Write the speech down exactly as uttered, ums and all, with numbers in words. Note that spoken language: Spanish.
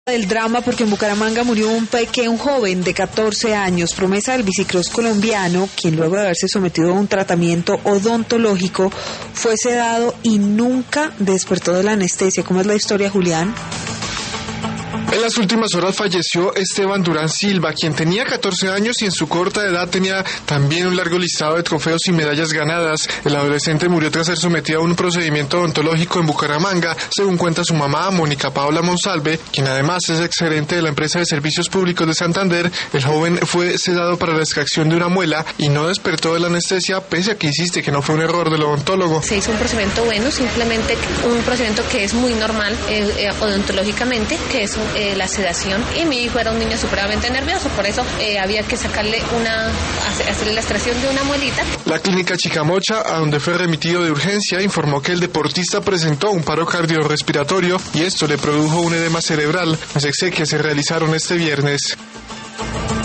Del drama porque en Bucaramanga murió un pequeño, un joven de catorce años, promesa del bicicross colombiano, quien luego de haberse sometido a un tratamiento odontológico fue sedado y nunca despertó de la anestesia. ¿Cómo es la historia, Julián? En las últimas horas falleció Esteban Durán Silva, quien tenía catorce años y en su corta edad tenía también un largo listado de trofeos y medallas ganadas. El adolescente murió tras ser sometido a un procedimiento odontológico en Bucaramanga, según cuenta su mamá, Mónica Paula Monsalve, quien además es exgerente de la empresa de servicios públicos de Santander. El joven fue sedado para la extracción de una muela y no despertó de la anestesia, pese a que insiste que no fue un error del odontólogo. Se hizo un procedimiento bueno, simplemente un procedimiento que es muy normal eh, eh, odontológicamente, que es un Eh, la sedación, y mi hijo era un niño supremamente nervioso, por eso eh, había que sacarle una, hacerle la extracción de una muelita. La clínica Chicamocha, a donde fue remitido de urgencia, informó que el deportista presentó un paro cardiorrespiratorio y esto le produjo un edema cerebral. Las exequias se realizaron este viernes.